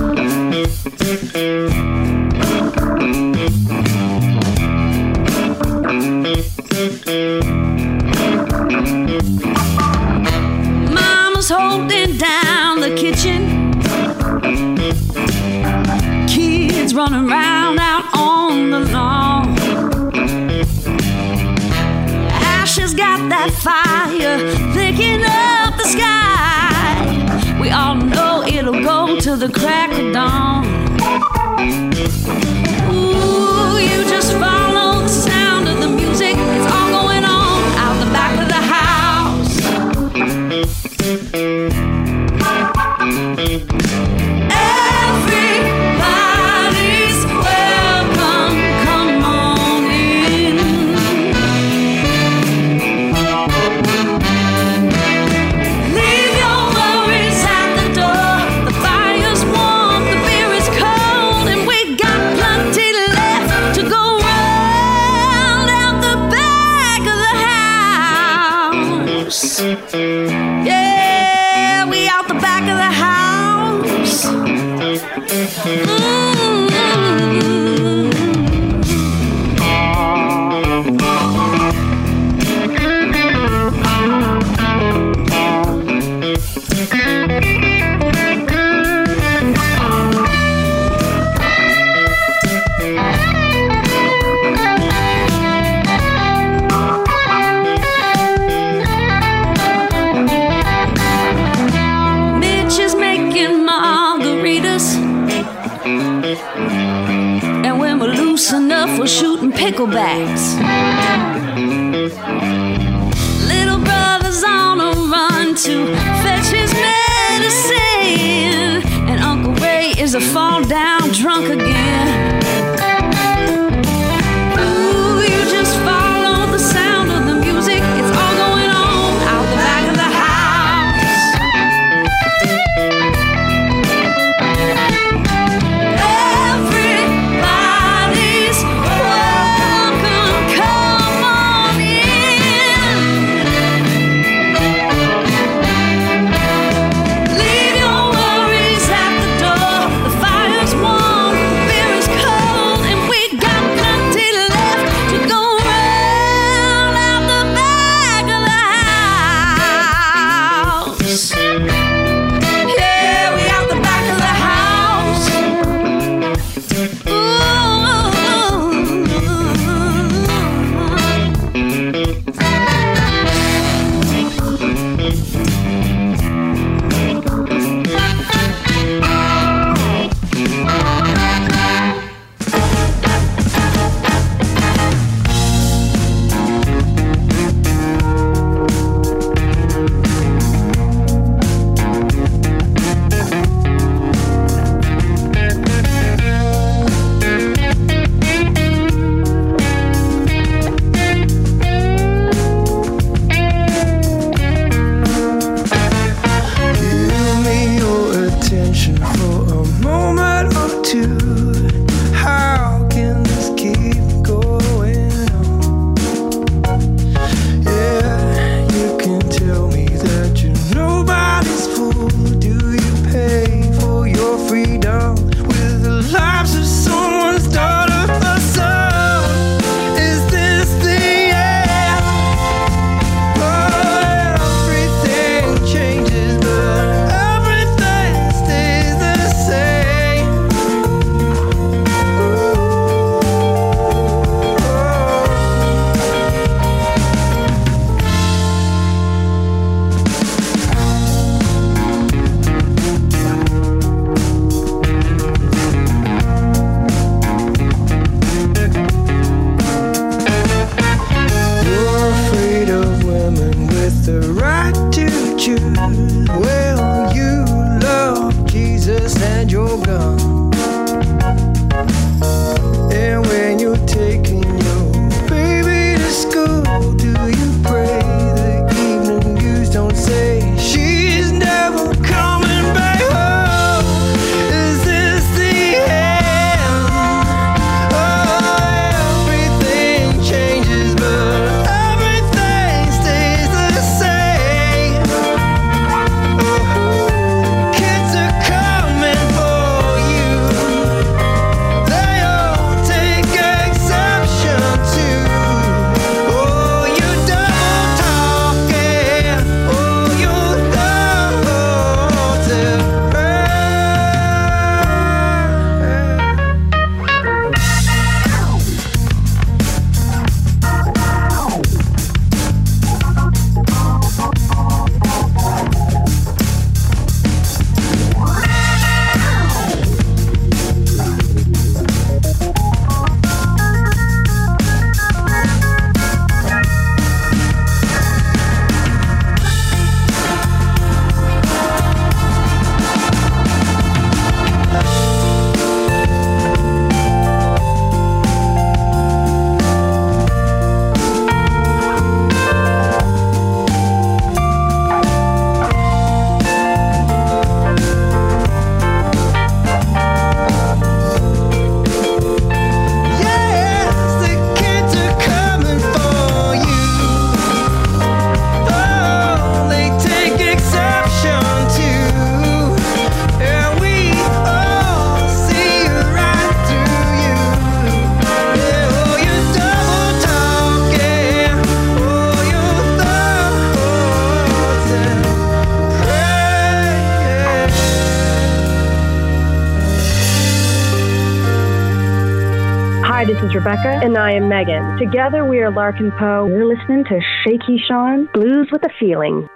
Mama's holding down the kitchen. Kids running around out on the lawn. Ashes got that fire licking up the sky. We all know it'll go till the crack of dawn. Ooh, you just follow the sound of the music. It's all going on out the back of the house. Everybody's welcome. Come on in. Leave your worries at the door. The fire's warm, the beer is cold, and we got plenty left to go round out the back of the house. Yeah, we out the back of the house. Mm-hmm. Mitch is making margaritas, and when we're loose enough, we're shooting picklebacks. Little brother's on a run to fetch his medicine, and Uncle Ray is a fall down drunk again. Ooh, you just follow the sound of the music. It's all going on out the back of the house. Everybody's is Rebecca. And I am Megan. Together we are Larkin Poe. You're listening to Shaky Sean, Blues with a Feeling.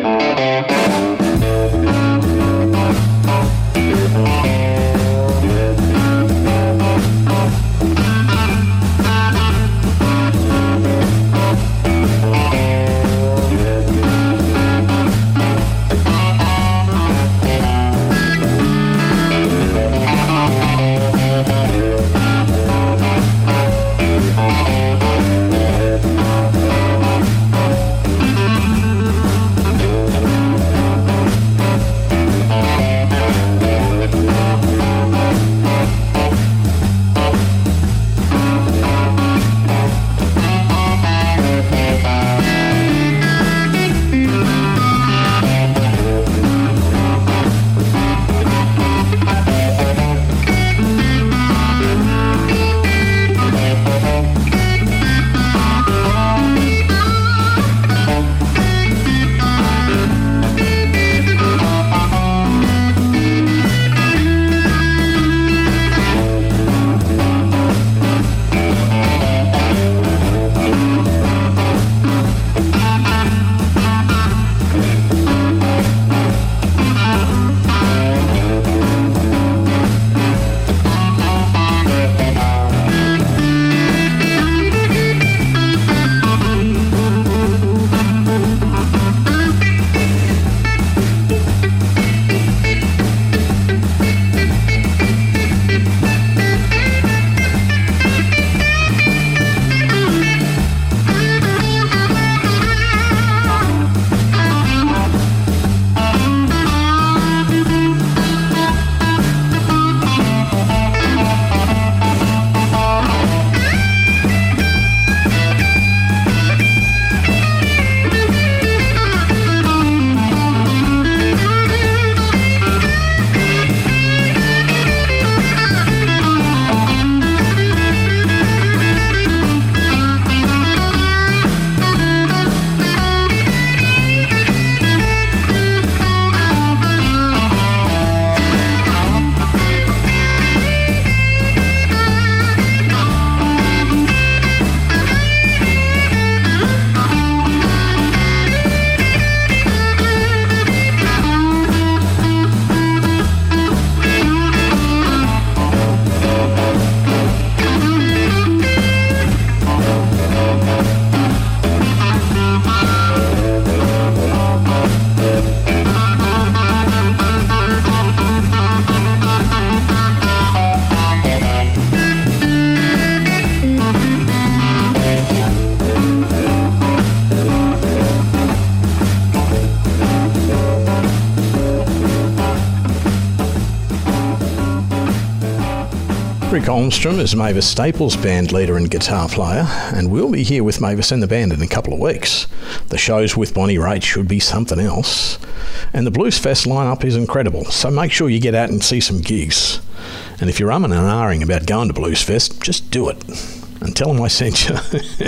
Rick Holmstrom is Mavis Staples' band leader and guitar player, and we'll be here with Mavis and the band in a couple of weeks. The shows with Bonnie Raitt should be something else. And the Blues Fest lineup is incredible, so make sure you get out and see some gigs. And if you're umming and ahhing about going to Blues Fest, just do it. And tell him I sent you.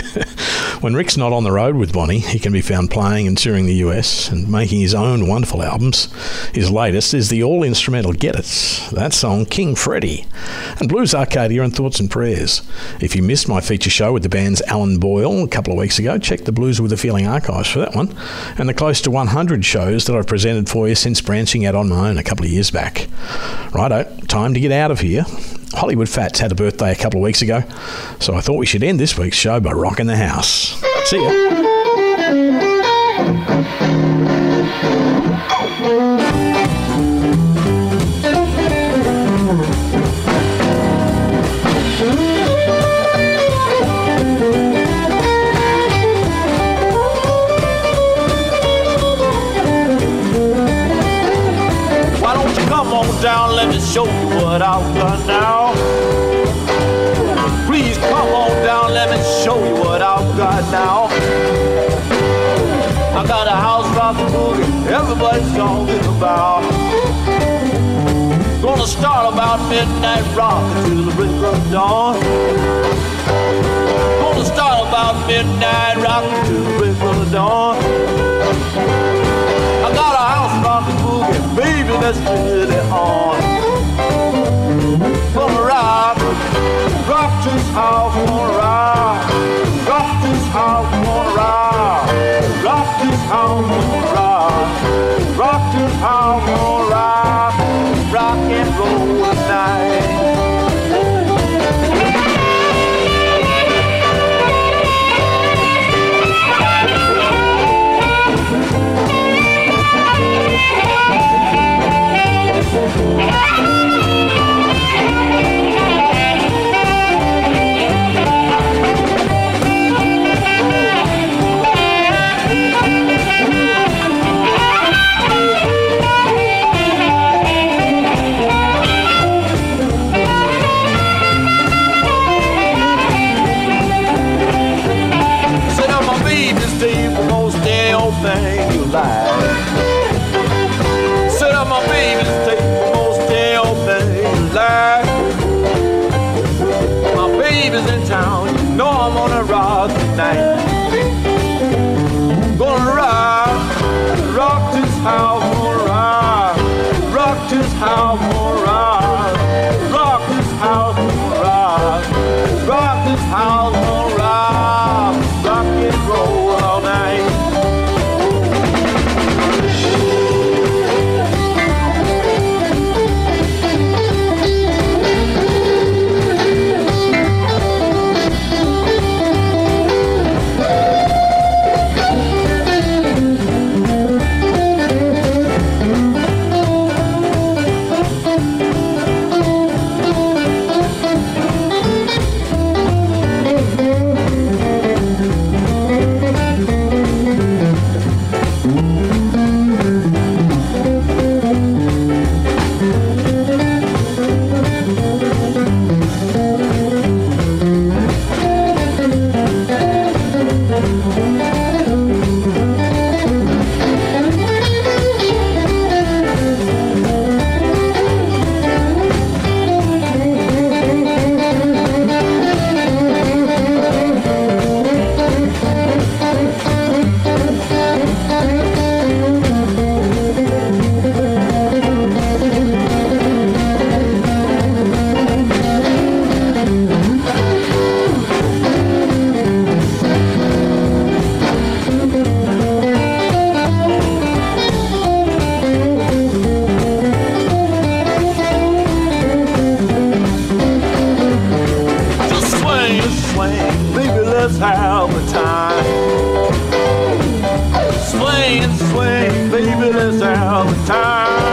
When Rick's not on the road with Bonnie, he can be found playing and touring the U S and making his own wonderful albums. His latest is the all-instrumental Get It, that song King Freddie, and Blues Arcadia and Thoughts and Prayers. If you missed my feature show with the band's Alan Boyle a couple of weeks ago, check the Blues with a Feeling archives for that one, and the close to one hundred shows that I've presented for you since branching out on my own a couple of years back. Righto, time to get out of here. Hollywood Fats had a birthday a couple of weeks ago, so I thought we should end this week's show by rocking the house. See ya. Why don't you come on down, let me show you what I've got now. Please come on down, let me show you what I've got now. I got a house rockin' boogie, everybody's talking about. Gonna start about midnight rockin' till the break of dawn. Gonna start about midnight rockin' till the break of dawn. I got a house rockin' boogie, baby, let's get it on. Gonna rock, rock this house know I'm gonna rock tonight. Gonna rock, rock this house, gonna rock, rock this house, gonna rock, rock this house, gonna rock, rock this house, gonna rock, rock and roll all night.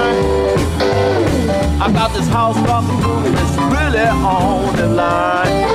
I got this house rockin' moving, it's really on the line.